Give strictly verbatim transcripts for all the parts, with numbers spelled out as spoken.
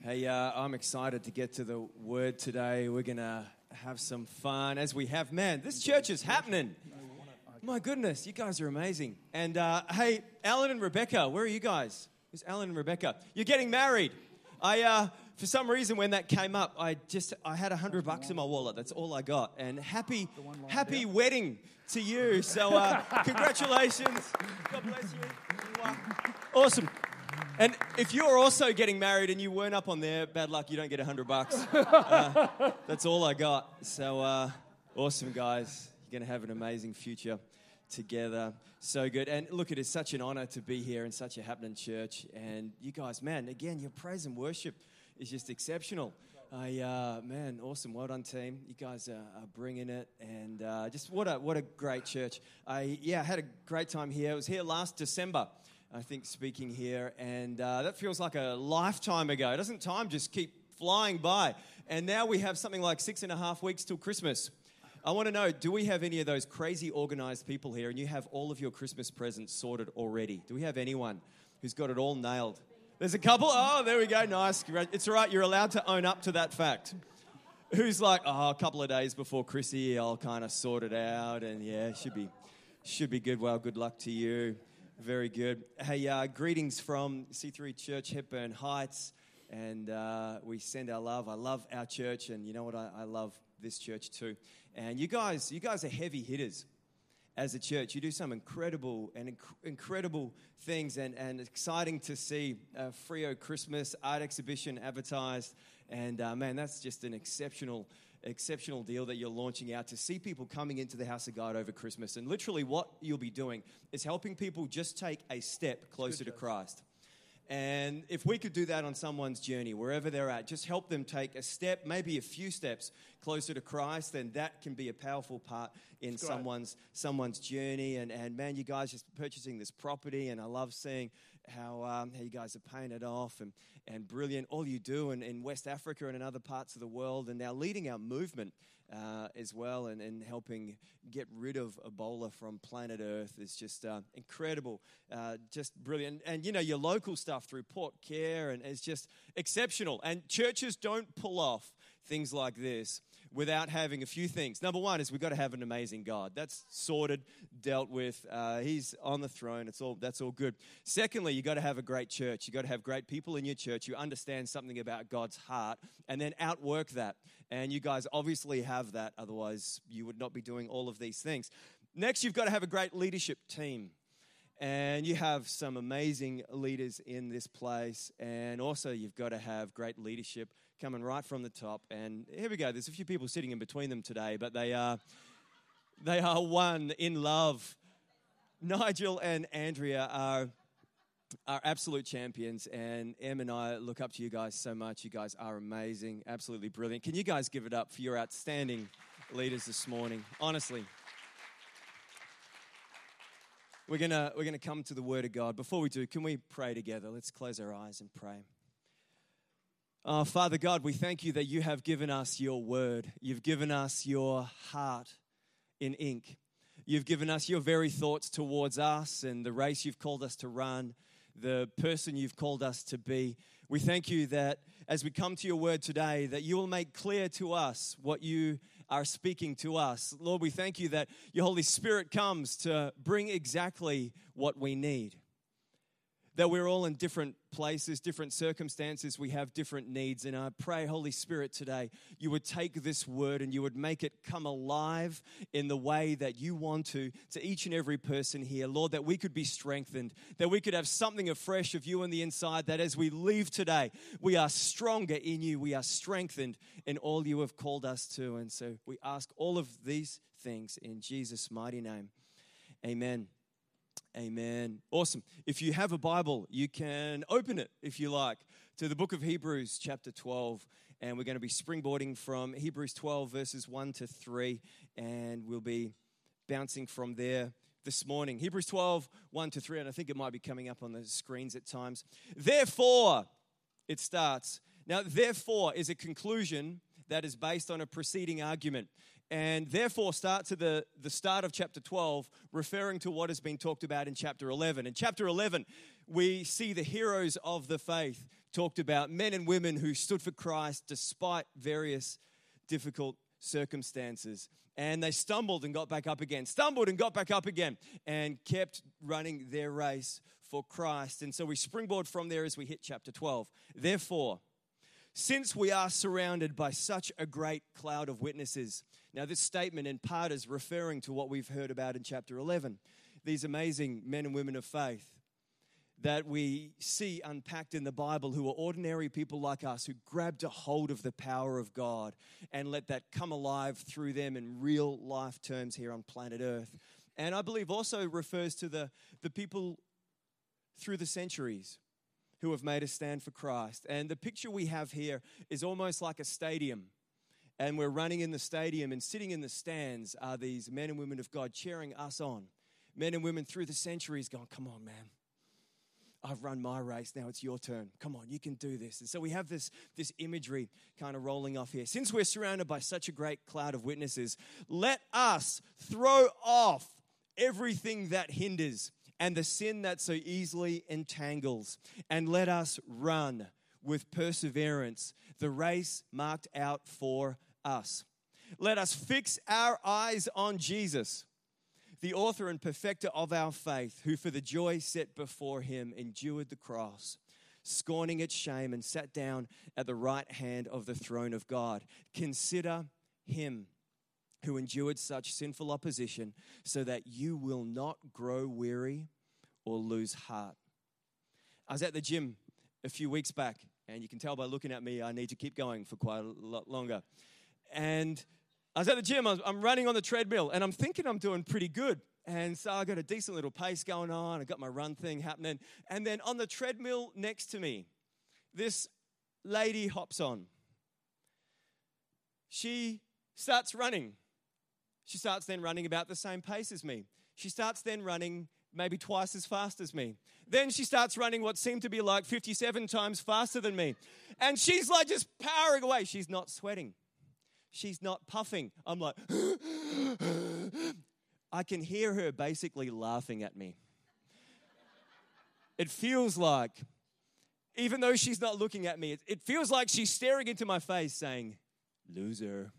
Hey, uh, I'm excited to get to the Word today. We're going to have some fun as we have. Man, this church is happening. My goodness, you guys are amazing. And uh, hey, Alan and Rebecca, where are you guys? Who's Alan and Rebecca? You're getting married. I, uh, for some reason, when that came up, I just I had a hundred bucks in my wallet. That's all I got. And happy, happy wedding to you. So uh, congratulations. God bless you. Awesome. And if you're also getting married and you weren't up on there, bad luck, you don't get a hundred bucks. Uh, that's all I got. So uh, awesome, guys. You're going to have an amazing future together. So good. And look, it is such an honor to be here in such a happening church. And you guys, man, again, your praise and worship is just exceptional. I, uh, man, awesome. Well done, team. You guys are, are bringing it. And uh, just what a what a great church. I, yeah, I had a great time here. I was here last December, I think, speaking here. And uh, that feels like a lifetime ago. Doesn't time just keep flying by? And now we have something like six and a half weeks till Christmas. I want to know, do we have any of those crazy organized people here and you have all of your Christmas presents sorted already? Do we have anyone who's got it all nailed? There's a couple? Oh, there we go. Nice. It's all right. You're allowed to own up to that fact. Who's like, oh, a couple of days before Chrissy, I'll kind of sort it out. And yeah, should be should be good. Well, good luck to you. Very good. Hey, uh, greetings from C three Church, Hepburn Heights. And uh, we send our love. I love our church. And you know what? I, I love this church too. And you guys, you guys are heavy hitters as a church. You do some incredible and inc- incredible things, and, and exciting to see a Frio Christmas art exhibition advertised. And uh, man, that's just an exceptional, exceptional deal that you're launching out to see people coming into the house of God over Christmas. And literally, what you'll be doing is helping people just take a step closer to Christ. And if we could do that on someone's journey, wherever they're at, just help them take a step, maybe a few steps closer to Christ, then that can be a powerful part in someone's someone's journey. And, and man, you guys just purchasing this property, and I love seeing how um, how you guys are paying it off, and, and brilliant, all you do in, in West Africa and in other parts of the world, and now leading our movement uh, as well, and, and helping get rid of Ebola from planet Earth is just uh, incredible, uh, just brilliant. And, you know, your local stuff through Port Care, and it's just exceptional. And churches don't pull off things like this without having a few things. Number one is we've got to have an amazing God. That's sorted, dealt with. Uh, he's on the throne. It's all that's all good. Secondly, you got to have a great church. You got to have great people in your church who understand something about God's heart, and then outwork that. And you guys obviously have that. Otherwise, you would not be doing all of these things. Next, you've got to have a great leadership team. And you have some amazing leaders in this place. And also, you've got to have great leadership coming right from the top. And here we go. There's a few people sitting in between them today, but they are they are one in love. Nigel and Andrea are are absolute champions, and Em and I look up to you guys so much. You guys are amazing, absolutely brilliant. Can you guys give it up for your outstanding leaders this morning? Honestly. We're gonna we're gonna come to the Word of God. Before we do, can we pray together? Let's close our eyes and pray. Oh, Father God, we thank you that you have given us your Word. You've given us your heart in ink. You've given us your very thoughts towards us and the race you've called us to run, the person you've called us to be. We thank you that as we come to your Word today, that you will make clear to us what you are speaking to us. Lord, we thank you that your Holy Spirit comes to bring exactly what we need. That we're all in different places, different circumstances, we have different needs. And I pray, Holy Spirit, today, you would take this word and you would make it come alive in the way that you want to, to each and every person here. Lord, that we could be strengthened, that we could have something afresh of you on the inside, that as we leave today, we are stronger in you, we are strengthened in all you have called us to. And so we ask all of these things in Jesus' mighty name. Amen. Amen. Awesome. If you have a Bible, you can open it, if you like, to the book of Hebrews chapter twelve. And we're going to be springboarding from Hebrews twelve, verses one to three. And we'll be bouncing from there this morning. Hebrews twelve, one to three. And I think it might be coming up on the screens at times. Therefore, it starts. Now, therefore is a conclusion that is based on a preceding argument. And therefore starts at the, the start of chapter twelve, referring to what has been talked about in chapter eleven. In chapter eleven, we see the heroes of the faith talked about men and women who stood for Christ despite various difficult circumstances. And they stumbled and got back up again, stumbled and got back up again, and kept running their race for Christ. And so we springboard from there as we hit chapter twelve. Therefore, since we are surrounded by such a great cloud of witnesses. Now, this statement in part is referring to what we've heard about in chapter eleven. These amazing men and women of faith that we see unpacked in the Bible who are ordinary people like us who grabbed a hold of the power of God and let that come alive through them in real life terms here on planet Earth. And I believe also refers to the, the people through the centuries who have made a stand for Christ. And the picture we have here is almost like a stadium. And we're running in the stadium, and sitting in the stands are these men and women of God cheering us on. Men and women through the centuries going, come on, man. I've run my race, now it's your turn. Come on, you can do this. And so we have this, this imagery kind of rolling off here. Since we're surrounded by such a great cloud of witnesses, let us throw off everything that hinders and the sin that so easily entangles, and let us run with perseverance the race marked out for us. Let us fix our eyes on Jesus, the author and perfecter of our faith, who for the joy set before him endured the cross, scorning its shame, and sat down at the right hand of the throne of God. Consider him who endured such sinful opposition, so that you will not grow weary or lose heart. I was at the gym a few weeks back, and you can tell by looking at me, I need to keep going for quite a lot longer. And I was at the gym, I'm running on the treadmill, and I'm thinking I'm doing pretty good. And so I got a decent little pace going on. I got my run thing happening. And then on the treadmill next to me, this lady hops on. She starts running. She starts then running about the same pace as me. She starts then running maybe twice as fast as me. Then she starts running what seemed to be like fifty-seven times faster than me. And she's like just powering away. She's not sweating. She's not puffing. I'm like, I can hear her basically laughing at me. It feels like, even though she's not looking at me, it, it feels like she's staring into my face saying, loser.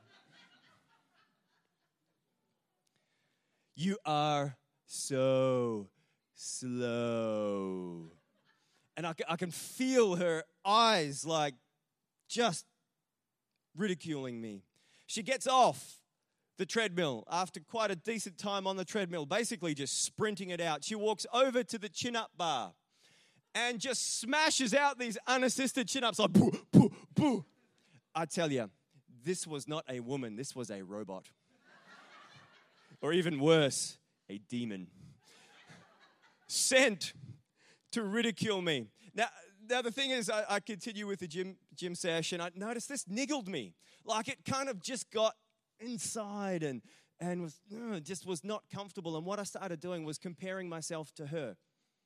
You are so slow. And I, I can feel her eyes like just ridiculing me. She gets off the treadmill after quite a decent time on the treadmill, basically just sprinting it out. She walks over to the chin-up bar and just smashes out these unassisted chin-ups like boo, boo, boo. I tell you, this was not a woman, this was a robot. Or even worse, a demon. Sent to ridicule me. Now, now the thing is, I, I continue with the gym gym session. I noticed this niggled me. Like it kind of just got inside and, and was uh, just was not comfortable. And what I started doing was comparing myself to her.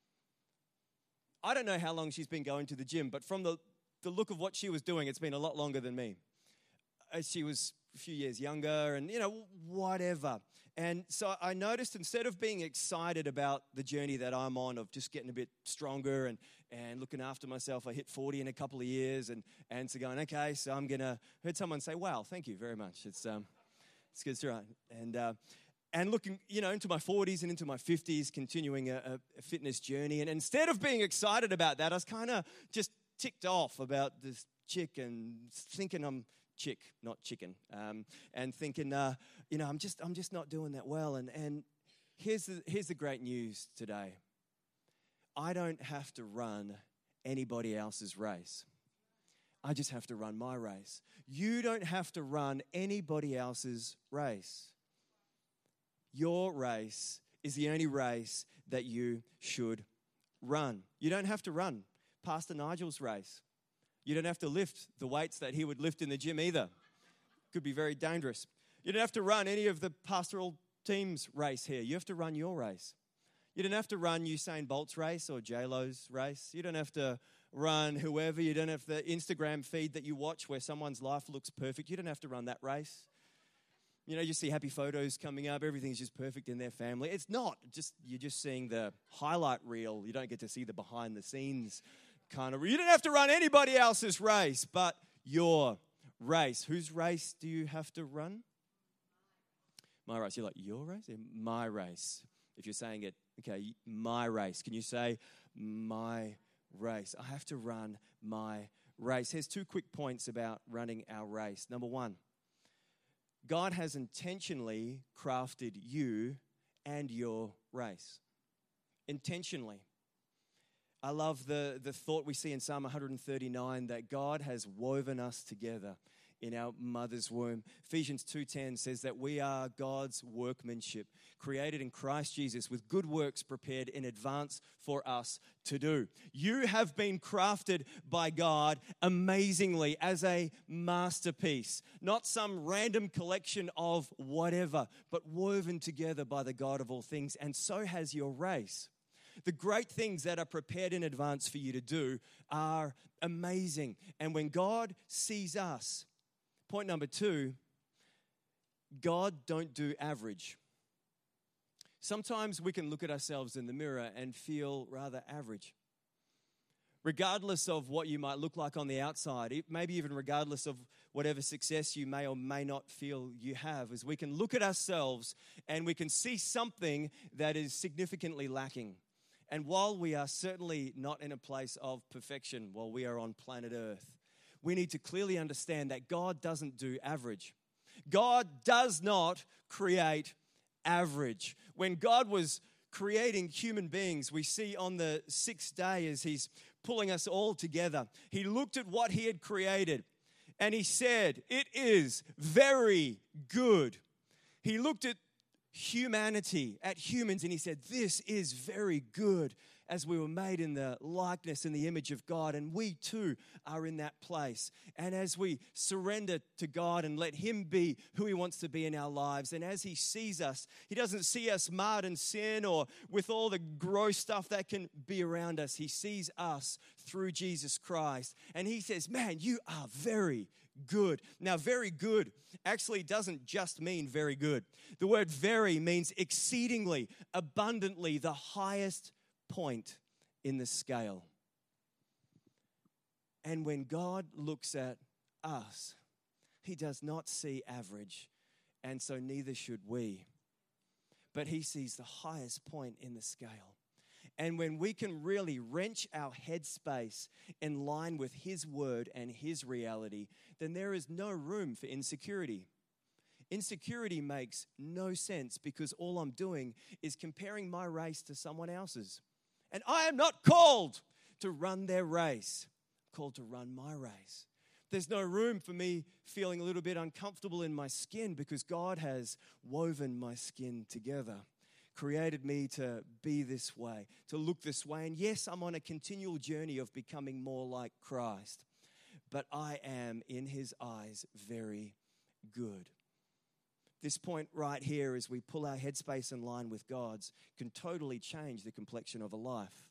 I don't know how long she's been going to the gym, but from the, the look of what she was doing, it's been a lot longer than me. Uh, she was a few years younger and, you know, whatever. And so I noticed instead of being excited about the journey that I'm on of just getting a bit stronger and, and looking after myself, I hit forty in a couple of years and, and so going, okay, so I'm going to, heard someone say, wow, thank you very much. It's um, it's good, it's right. And, uh, and looking, you know, into my forties and into my fifties, continuing a, a fitness journey. And instead of being excited about that, I was kind of just ticked off about this chick and thinking I'm, chick, not chicken, um, and thinking, uh, you know, I'm just, I'm just not doing that well. And and here's the here's the great news today. I don't have to run anybody else's race. I just have to run my race. You don't have to run anybody else's race. Your race is the only race that you should run. You don't have to run Pastor Nigel's race. You don't have to lift the weights that he would lift in the gym either. Could be very dangerous. You don't have to run any of the pastoral team's race here. You have to run your race. You don't have to run Usain Bolt's race or J-Lo's race. You don't have to run whoever. You don't have the Instagram feed that you watch where someone's life looks perfect. You don't have to run that race. You know, you see happy photos coming up. Everything's just perfect in their family. It's not. Just you're just seeing the highlight reel. You don't get to see the behind the scenes kind of, you don't have to run anybody else's race, but your race. Whose race do you have to run? My race. You're like, your race? My race. If you're saying it, okay, my race. Can you say, my race? I have to run my race. Here's two quick points about running our race. Number one, God has intentionally crafted you and your race. Intentionally. I love the, the thought we see in Psalm one thirty-nine that God has woven us together in our mother's womb. Ephesians two ten says that we are God's workmanship, created in Christ Jesus with good works prepared in advance for us to do. You have been crafted by God amazingly as a masterpiece, not some random collection of whatever, but woven together by the God of all things, and so has your race. The great things that are prepared in advance for you to do are amazing. And when God sees us, point number two, God don't do average. Sometimes we can look at ourselves in the mirror and feel rather average. Regardless of what you might look like on the outside, maybe even regardless of whatever success you may or may not feel you have, as we can look at ourselves and we can see something that is significantly lacking. And while we are certainly not in a place of perfection, while we are on planet Earth, we need to clearly understand that God doesn't do average. God does not create average. When God was creating human beings, we see on the sixth day as he's pulling us all together, he looked at what he had created and he said, "It is very good." He looked at humanity, at humans, and he said, "This is very good," as we were made in the likeness and the image of God, and we too are in that place. And as we surrender to God and let him be who he wants to be in our lives, and as he sees us, he doesn't see us marred in sin or with all the gross stuff that can be around us. He sees us through Jesus Christ, and he says, "Man, you are very good." Now, very good actually doesn't just mean very good. The word very means exceedingly, abundantly, the highest point in the scale. And when God looks at us, he does not see average, and so neither should we. But he sees the highest point in the scale. And when we can really wrench our headspace in line with his word and his reality, then there is no room for insecurity. Insecurity makes no sense because all I'm doing is comparing my race to someone else's. And I am not called to run their race. I'm called to run my race. There's no room for me feeling a little bit uncomfortable in my skin because God has woven my skin together, created me to be this way, to look this way. And yes, I'm on a continual journey of becoming more like Christ, but I am, in his eyes, very good. This point right here, as we pull our headspace in line with God's, can totally change the complexion of a life.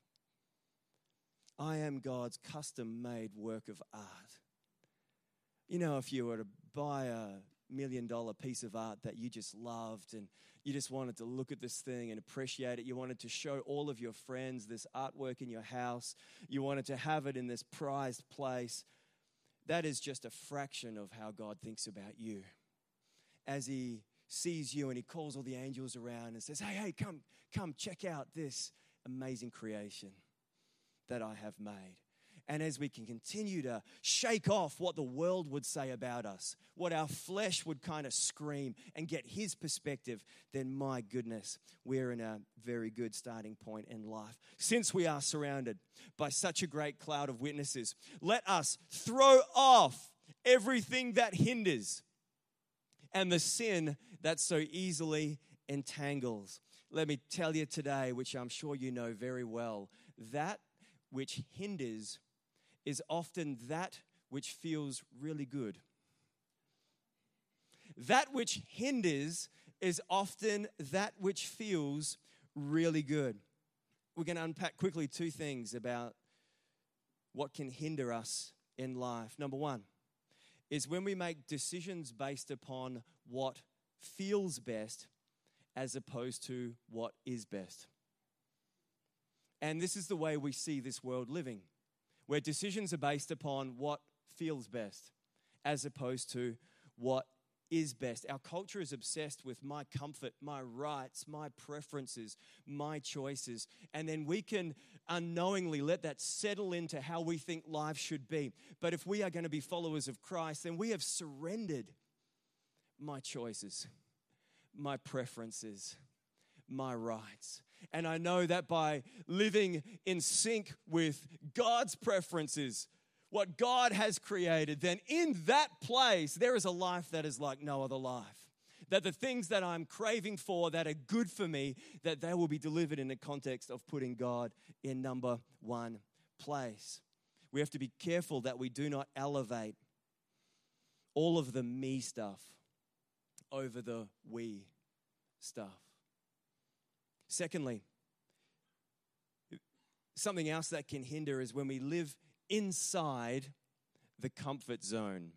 I am God's custom-made work of art. You know, if you were to buy a million-dollar piece of art that you just loved and you just wanted to look at this thing and appreciate it, you wanted to show all of your friends this artwork in your house, you wanted to have it in this prized place, that is just a fraction of how God thinks about you. As he sees you and he calls all the angels around and says, hey, hey, come, come, check out this amazing creation that I have made. And as we can continue to shake off what the world would say about us, what our flesh would kind of scream and get his perspective, then my goodness, we're in a very good starting point in life. Since we are surrounded by such a great cloud of witnesses, let us throw off everything that hinders and the sin that so easily entangles. Let me tell you today, which I'm sure you know very well, that which hinders is often that which feels really good. That which hinders is often that which feels really good. We're going to unpack quickly two things about what can hinder us in life. Number one is when we make decisions based upon what feels best as opposed to what is best. And this is the way we see this world living. where decisions are based upon what feels best as opposed to what is best. Our culture is obsessed with my comfort, my rights, my preferences, my choices. And then we can unknowingly let that settle into how we think life should be. But if we are going to be followers of Christ, then we have surrendered my choices, my preferences, my rights. And I know that by living in sync with God's preferences, what God has created, then in that place, there is a life that is like no other life. That the things that I'm craving for that are good for me, that they will be delivered in the context of putting God in number one place. We have to be careful that we do not elevate all of the me stuff over the we stuff. Secondly, something else that can hinder is when we live inside the comfort zone.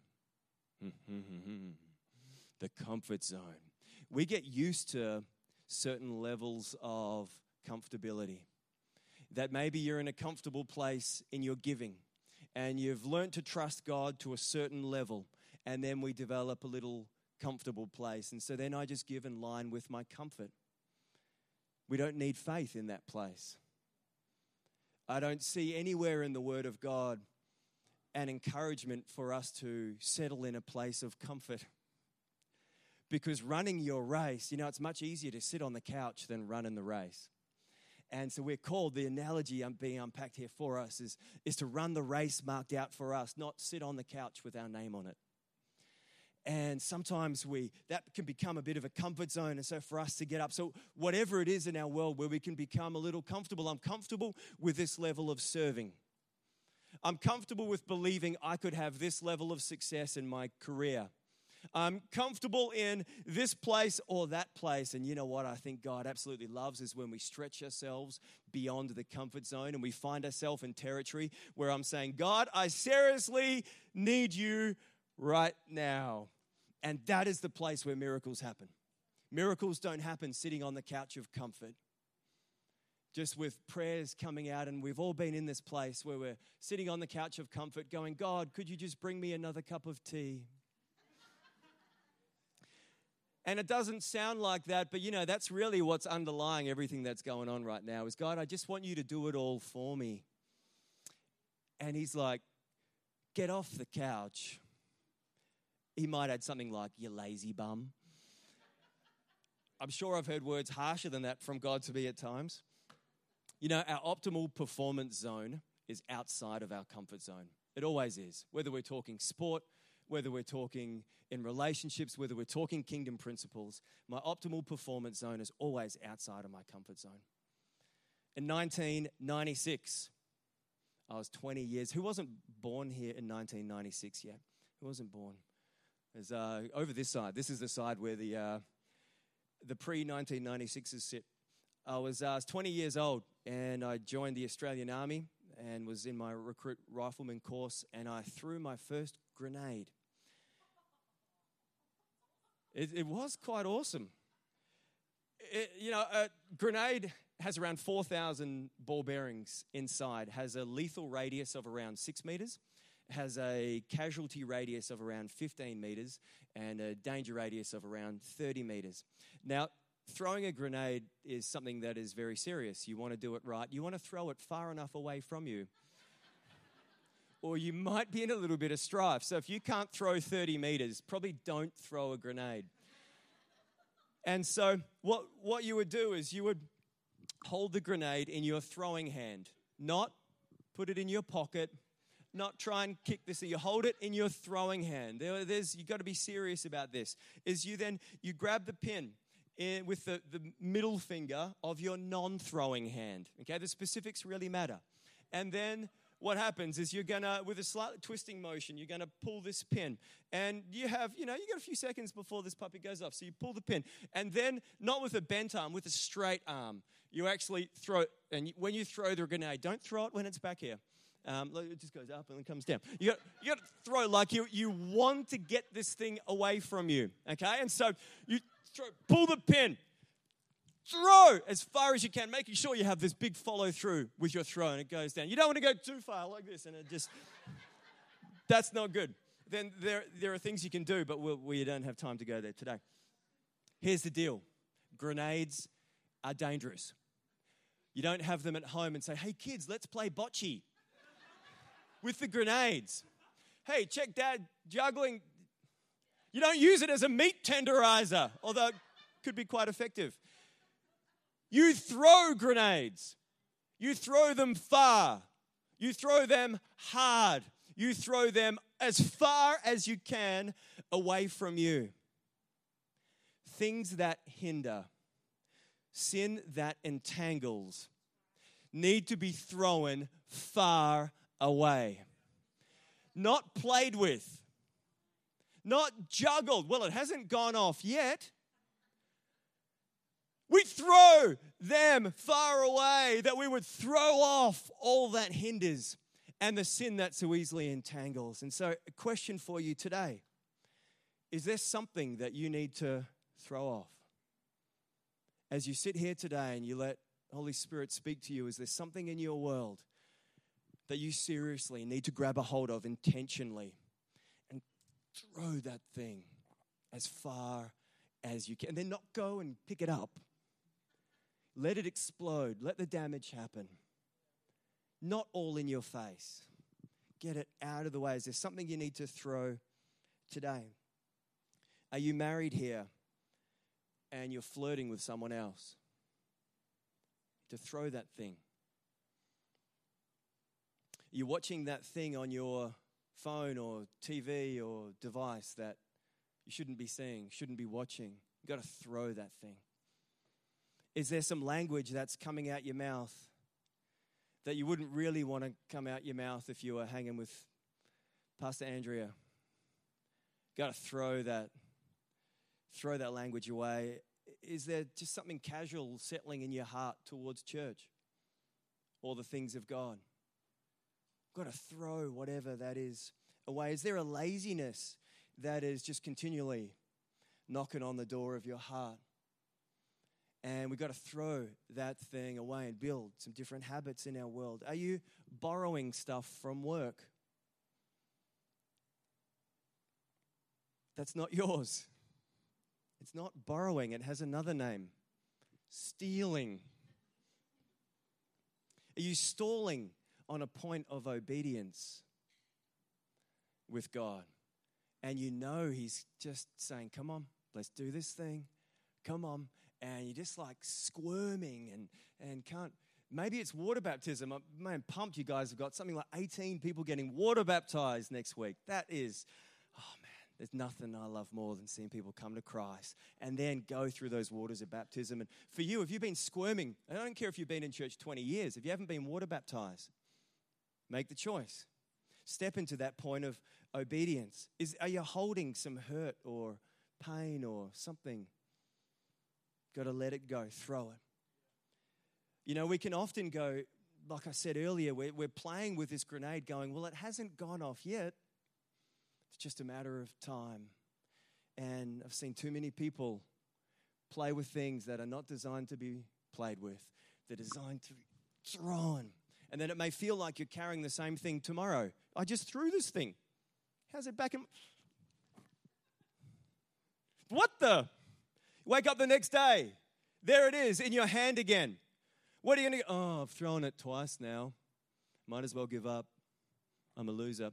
The comfort zone. We get used to certain levels of comfortability. That maybe you're in a comfortable place in your giving and you've learned to trust God to a certain level, and then we develop a little comfortable place. And so then I just give in line with my comfort. We don't need faith in that place. I don't see anywhere in the Word of God an encouragement for us to settle in a place of comfort. Because running your race, you know, it's much easier to sit on the couch than run in the race. And so we're called, the analogy being unpacked here for us is, is to run the race marked out for us, not sit on the couch with our name on it. And sometimes we that can become a bit of a comfort zone. And so for us to get up, so whatever it is in our world where we can become a little comfortable, I'm comfortable with this level of serving. I'm comfortable with believing I could have this level of success in my career. I'm comfortable in this place or that place. And you know what I think God absolutely loves is when we stretch ourselves beyond the comfort zone and we find ourselves in territory where I'm saying, God, I seriously need you right now. And that is the place where miracles happen. Miracles don't happen sitting on the couch of comfort, just with prayers coming out. And we've all been in this place where we're sitting on the couch of comfort going, God, could you just bring me another cup of tea? And it doesn't sound like that, but you know, that's really what's underlying everything that's going on right now is, God, I just want you to do it all for me. And he's like, get off the couch. He might add something like, you lazy bum. I'm sure I've heard words harsher than that from God to me at times. You know, our optimal performance zone is outside of our comfort zone. It always is. Whether we're talking sport, whether we're talking in relationships, whether we're talking kingdom principles, my optimal performance zone is always outside of my comfort zone. In nineteen ninety-six, I was twenty years. Who wasn't born here in nineteen ninety-six yet? Who wasn't born? There's, uh, over this side. This is the side where the uh, the pre-nineteen ninety-sixes sit. I was, uh, I was twenty years old, and I joined the Australian Army and was in my recruit rifleman course, and I threw my first grenade. It, it was quite awesome. It, you know, a grenade has around four thousand ball bearings inside, has a lethal radius of around six meters, has a casualty radius of around fifteen meters, and a danger radius of around thirty meters. Now, throwing a grenade is something that is very serious. You want to do it right. You want to throw it far enough away from you, or you might be in a little bit of strife. So if you can't throw thirty meters, probably don't throw a grenade. And so what, what you would do is you would hold the grenade in your throwing hand, not put it in your pocket, not try and kick this. You hold it in your throwing hand. There, there's, you've got to be serious about this. Is you then, you grab the pin in, with the, the middle finger of your non-throwing hand. Okay, the specifics really matter. And then what happens is you're going to, with a slight twisting motion, you're going to pull this pin. And you have, you know, you got a few seconds before this puppy goes off. So you pull the pin. And then, not with a bent arm, with a straight arm, you actually throw it. And when you throw the grenade, don't throw it when it's back here. Um, it just goes up and then comes down. You got, you got to throw like you, you want to get this thing away from you. Okay? And so you throw, pull the pin. throw as far as you can, making sure you have this big follow through with your throw and it goes down. You don't want to go too far like this and it just, that's not good. Then there, there are things you can do, but we'll, we don't have time to go there today. Here's the deal. Grenades are dangerous. You don't have them at home and say, hey kids, let's play bocce with the grenades. Hey, check dad juggling. You don't use it as a meat tenderizer, although it could be quite effective. You throw grenades. You throw them far. You throw them hard. You throw them as far as you can away from you. Things that hinder, sin that entangles, need to be thrown far away. Not played with. Not juggled. Well, it hasn't gone off yet. We throw them far away, that we would throw off all that hinders and the sin that so easily entangles. And so a question for you today, is there something that you need to throw off? As you sit here today and you let Holy Spirit speak to you, is there something in your world that you seriously need to grab a hold of intentionally and throw that thing as far as you can? And then not go and pick it up. Let it explode. Let the damage happen. Not all in your face. Get it out of the way. Is there something you need to throw today? Are you married here and you're flirting with someone else? To throw that thing. You're watching that thing on your phone or T V or device that you shouldn't be seeing, shouldn't be watching. You've got to throw that thing. Is there some language that's coming out your mouth that you wouldn't really want to come out your mouth if you were hanging with Pastor Andrea? Got to throw that, throw that language away. Is there just something casual settling in your heart towards church or the things of God? Got to throw whatever that is away. Is there a laziness that is just continually knocking on the door of your heart? And we've got to throw that thing away and build some different habits in our world. Are you borrowing stuff from work? That's not yours. It's not borrowing. It has another name. Stealing. Are you stalling on a point of obedience with God? And you know He's just saying, come on, let's do this thing. Come on. And you're just like squirming and, and can't. Maybe it's water baptism. I'm man, pumped you guys have got something like eighteen people getting water baptized next week. That is, oh man, there's nothing I love more than seeing people come to Christ and then go through those waters of baptism. And for you, if you've been squirming, I don't care if you've been in church twenty years, if you haven't been water baptized, make the choice. Step into that point of obedience. Is Are you holding some hurt or pain or something? Got to let it go. Throw it. You know, we can often go, like I said earlier, we're, we're playing with this grenade going, well, it hasn't gone off yet. It's just a matter of time. And I've seen too many people play with things that are not designed to be played with. They're designed to be thrown. And then it may feel like you're carrying the same thing tomorrow. I just threw this thing. How's it back in? What the? Wake up the next day. There it is in your hand again. What are you going to go? Oh, I've thrown it twice now. Might as well give up. I'm a loser.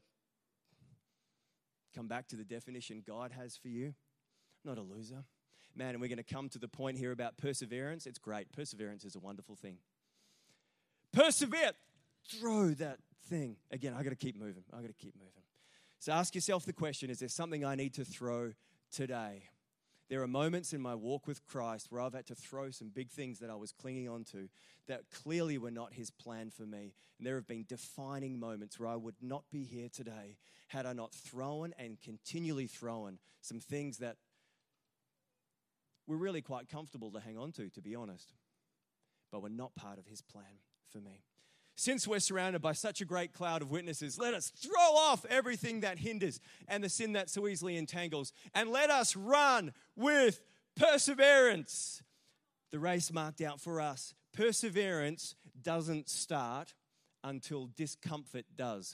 Come back to the definition God has for you. I'm not a loser. Man, and we're going to come to the point here about perseverance. It's great. Perseverance is a wonderful thing. Persevere. Throw that thing. Again, I've got to keep moving. I've got to keep moving. So ask yourself the question, is there something I need to throw today? There are moments in my walk with Christ where I've had to throw some big things that I was clinging on to that clearly were not His plan for me. And there have been defining moments where I would not be here today had I not thrown and continually thrown some things that were really quite comfortable to hang on to, to be honest, but were not part of His plan for me. Since we're surrounded by such a great cloud of witnesses, let us throw off everything that hinders and the sin that so easily entangles, and let us run with perseverance The race marked out for us. Perseverance doesn't start until discomfort does.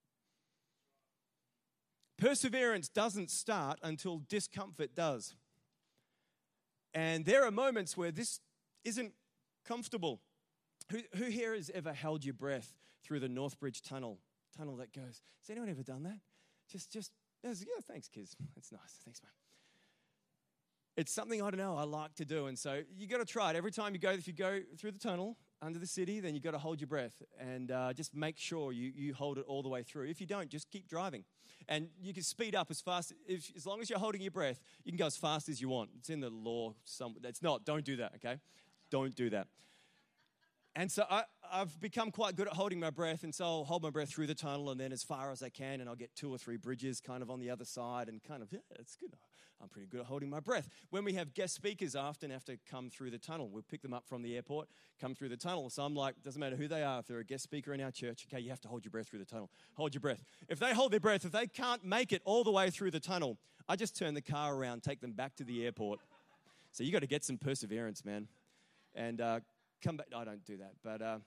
Perseverance doesn't start until discomfort does. And there are moments where this isn't comfortable. Who, who here has ever held your breath through the Northbridge Tunnel? Tunnel that goes. Has anyone ever done that? Just, just, yeah, thanks, kids. That's nice. Thanks, man. It's something, I don't know, I like to do. And so you got to try it. Every time you go, if you go through the tunnel under the city, then you got to hold your breath and uh, just make sure you, you hold it all the way through. If you don't, just keep driving. And you can speed up as fast, if, as long as you're holding your breath, you can go as fast as you want. It's in the law. Some, it's not. Don't do that, okay? Don't do that. And so I, I've become quite good at holding my breath, and so I'll hold my breath through the tunnel and then as far as I can, and I'll get two or three bridges kind of on the other side and kind of, yeah, it's good. I'm pretty good at holding my breath. When we have guest speakers, I often have to come through the tunnel. We'll pick them up from the airport, come through the tunnel. So I'm like, doesn't matter who they are, if they're a guest speaker in our church, okay, you have to hold your breath through the tunnel. Hold your breath. If they hold their breath, if they can't make it all the way through the tunnel, I just turn the car around, take them back to the airport. So you got to get some perseverance, man. And uh, come back. I don't do that, but... Uh,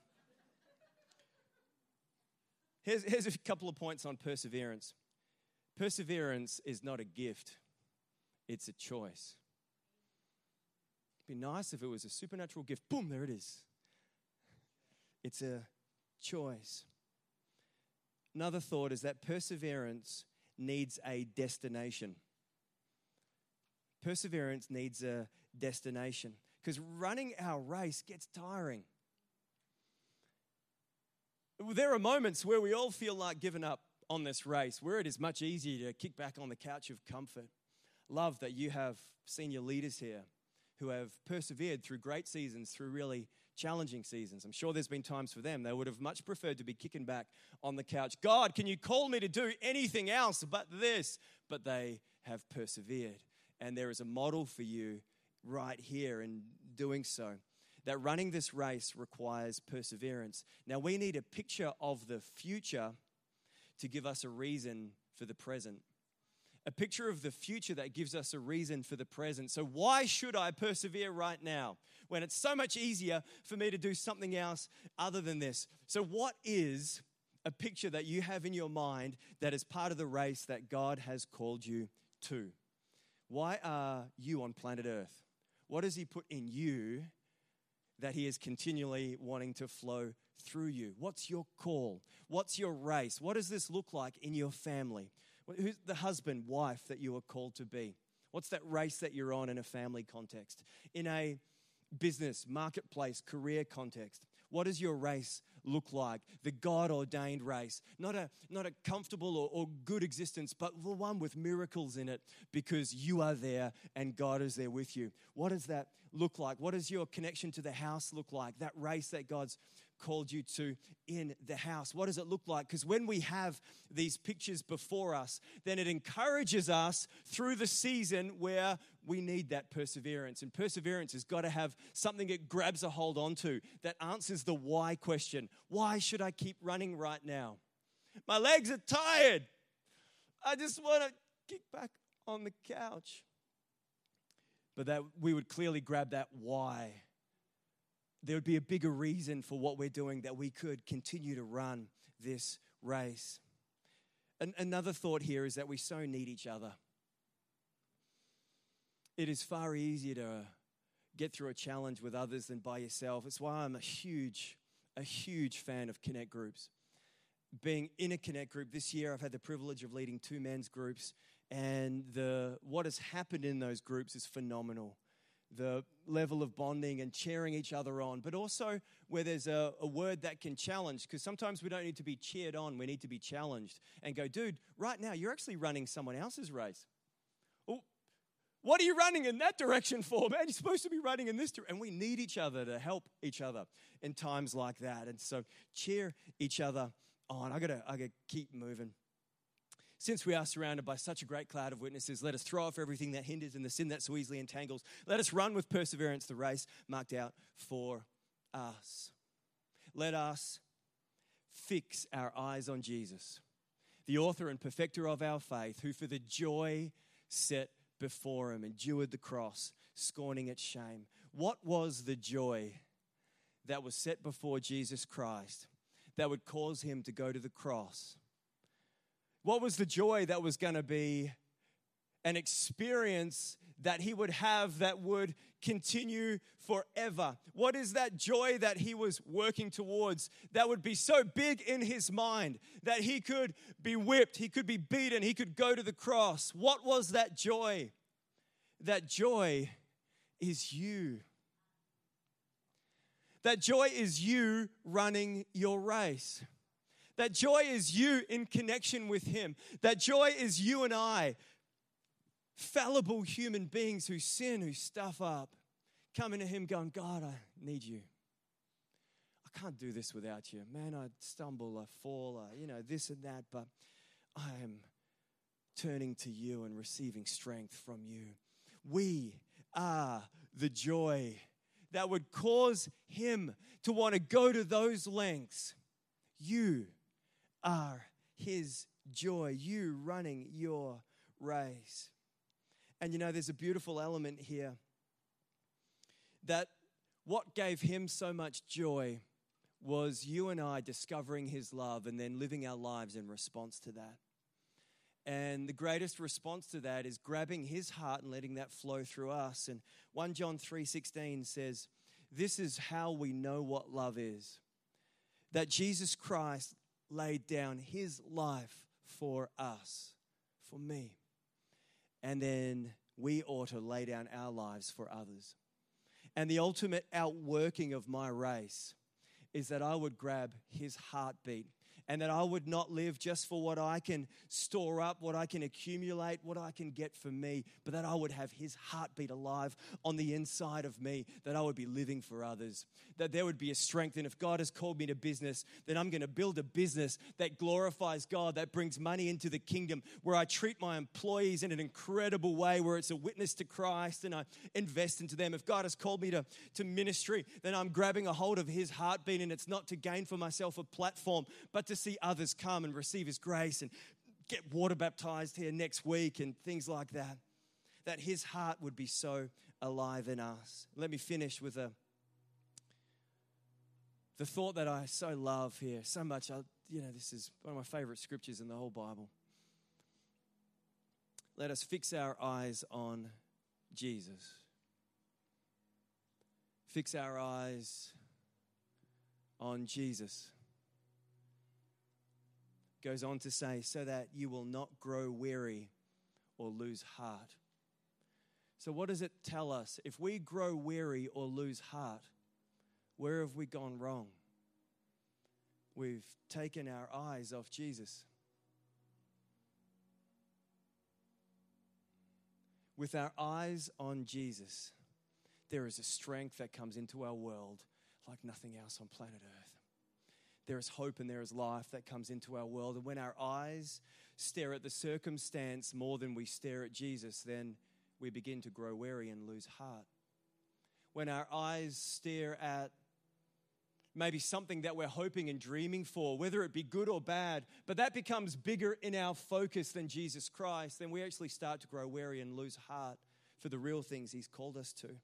Here's, here's a couple of points on perseverance. Perseverance is not a gift. It's a choice. It'd be nice if it was a supernatural gift. Boom, there it is. It's a choice. Another thought is that perseverance needs a destination. Perseverance needs a destination because running our race gets tiring. There are moments where we all feel like giving up on this race, where it is much easier to kick back on the couch of comfort. Love that you have senior leaders here who have persevered through great seasons, through really challenging seasons. I'm sure there's been times for them they would have much preferred to be kicking back on the couch. God, can you call me to do anything else but this? But they have persevered. And there is a model for you right here in doing so. That running this race requires perseverance. Now, we need a picture of the future to give us a reason for the present. A picture of the future that gives us a reason for the present. So why should I persevere right now when it's so much easier for me to do something else other than this? So what is a picture that you have in your mind that is part of the race that God has called you to? Why are you on planet Earth? What has He put in you that He is continually wanting to flow through you? What's your call? What's your race? What does this look like in your family? Who's the husband, wife that you are called to be? What's that race that you're on in a family context? In a business, marketplace, career context? What does your race look like? The God-ordained race. Not a, not a comfortable or, or good existence, but the one with miracles in it because you are there and God is there with you. What does that look like? What does your connection to the house look like? That race that God's called you to in the house. What does it look like? Because when we have these pictures before us, then it encourages us through the season where we need that perseverance. And perseverance has got to have something it grabs a hold onto that answers the why question. Why should I keep running right now? My legs are tired. I just want to kick back on the couch. But that we would clearly grab that why. There would be a bigger reason for what we're doing that we could continue to run this race. And another thought here is that we so need each other. It is far easier to get through a challenge with others than by yourself. It's why I'm a huge, a huge fan of Connect groups. Being in a Connect group this year, I've had the privilege of leading two men's groups, and the what has happened in those groups is phenomenal. The level of bonding and cheering each other on, but also where there's a, a word that can challenge, because sometimes we don't need to be cheered on, we need to be challenged and go, dude, right now you're actually running someone else's race. Well, what are you running in that direction for, man? You're supposed to be running in this direction. And we need each other to help each other in times like that. And so cheer each other on. I gotta, I gotta keep moving. Since we are surrounded by such a great cloud of witnesses, let us throw off everything that hinders and the sin that so easily entangles. Let us run with perseverance the race marked out for us. Let us fix our eyes on Jesus, the author and perfecter of our faith, who for the joy set before him endured the cross, scorning its shame. What was the joy that was set before Jesus Christ that would cause him to go to the cross? What was the joy that was going to be an experience that he would have that would continue forever? What is that joy that he was working towards that would be so big in his mind that he could be whipped, he could be beaten, he could go to the cross? What was that joy? That joy is you. That joy is you running your race. That joy is you in connection with him. That joy is you and I, fallible human beings who sin, who stuff up, coming to him going, God, I need you. I can't do this without you. Man, I stumble, I fall, I, you know, this and that, but I am turning to you and receiving strength from you. We are the joy that would cause him to want to go to those lengths. You are his joy, you running your race. And you know, there's a beautiful element here that what gave him so much joy was you and I discovering his love and then living our lives in response to that. And the greatest response to that is grabbing his heart and letting that flow through us. And First John three sixteen says, this is how we know what love is, that Jesus Christ laid down his life for us, for me. And then we ought to lay down our lives for others. And the ultimate outworking of my race is that I would grab his heartbeat and that I would not live just for what I can store up, what I can accumulate, what I can get for me, but that I would have his heartbeat alive on the inside of me, that I would be living for others, that there would be a strength. And if God has called me to business, then I'm going to build a business that glorifies God, that brings money into the kingdom, where I treat my employees in an incredible way, where it's a witness to Christ and I invest into them. If God has called me to, to ministry, then I'm grabbing a hold of his heartbeat, and it's not to gain for myself a platform, but to see others come and receive his grace and get water baptized here next week and things like that. That his heart would be so alive in us. Let me finish with a the thought that I so love here so much. I, you know, this is one of my favorite scriptures in the whole Bible. Let us fix our eyes on Jesus. Fix our eyes on Jesus. Goes on to say, so that you will not grow weary or lose heart. So what does it tell us? If we grow weary or lose heart, where have we gone wrong? We've taken our eyes off Jesus. With our eyes on Jesus, there is a strength that comes into our world like nothing else on planet Earth. There is hope and there is life that comes into our world. And when our eyes stare at the circumstance more than we stare at Jesus, then we begin to grow weary and lose heart. When our eyes stare at maybe something that we're hoping and dreaming for, whether it be good or bad, but that becomes bigger in our focus than Jesus Christ, then we actually start to grow weary and lose heart for the real things he's called us to.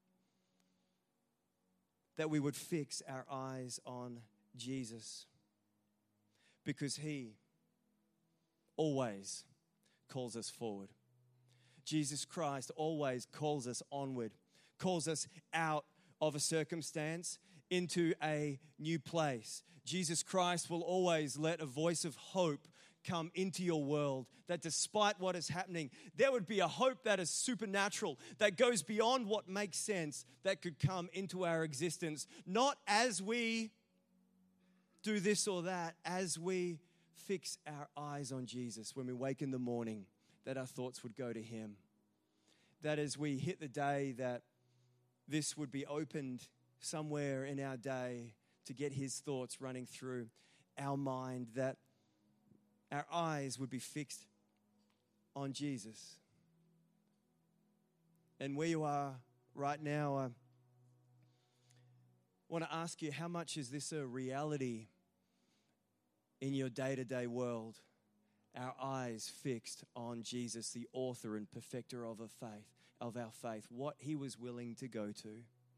That we would fix our eyes on Jesus, because he always calls us forward. Jesus Christ always calls us onward, calls us out of a circumstance into a new place. Jesus Christ will always let a voice of hope come into your world, that despite what is happening, there would be a hope that is supernatural, that goes beyond what makes sense, that could come into our existence, not as we do this or that, as we fix our eyes on Jesus when we wake in the morning, that our thoughts would go to him. That as we hit the day, that this would be opened somewhere in our day to get his thoughts running through our mind, that our eyes would be fixed on Jesus. And where you are right now, I want to ask you, how much is this a reality in your day-to-day world? Our eyes fixed on Jesus, the author and perfecter of our faith, of our faith, what he was willing to go to.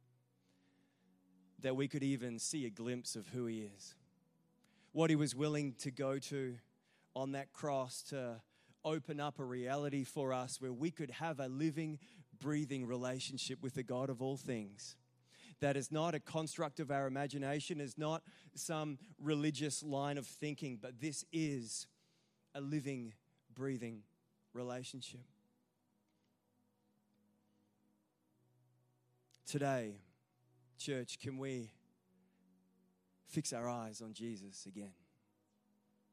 that we could even see a glimpse of who he is. What he was willing to go to on that cross to open up a reality for us where we could have a living, breathing relationship with the God of all things. That is not a construct of our imagination, is not some religious line of thinking, but this is a living, breathing relationship. Today, church, can we fix our eyes on Jesus again?